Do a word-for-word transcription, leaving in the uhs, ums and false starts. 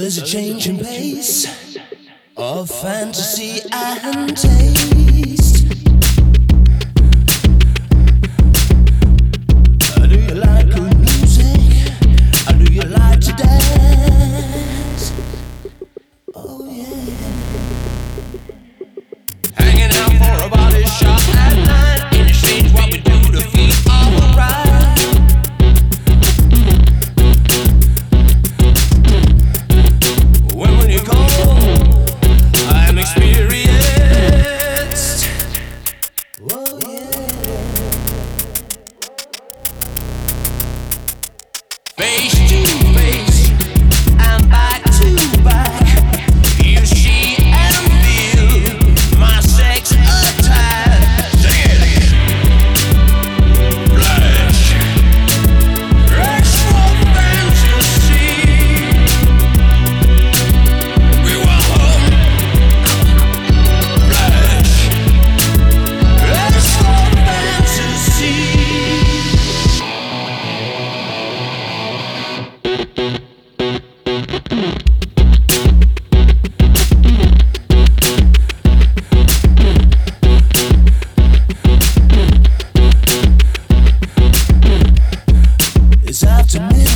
There's a change in pace of fantasy and taste. Do you like good music? Do you like to dance? Oh yeah. Hanging out for a body shop at night. In exchange, what we do to feel alright. When when you go, I'm experienced. Oh yeah. Face to face and back to back. You see and feel my sex attack. Sing it again. Flash, extra fantasy. We want home. Flash, extra fantasy. It's after midnight.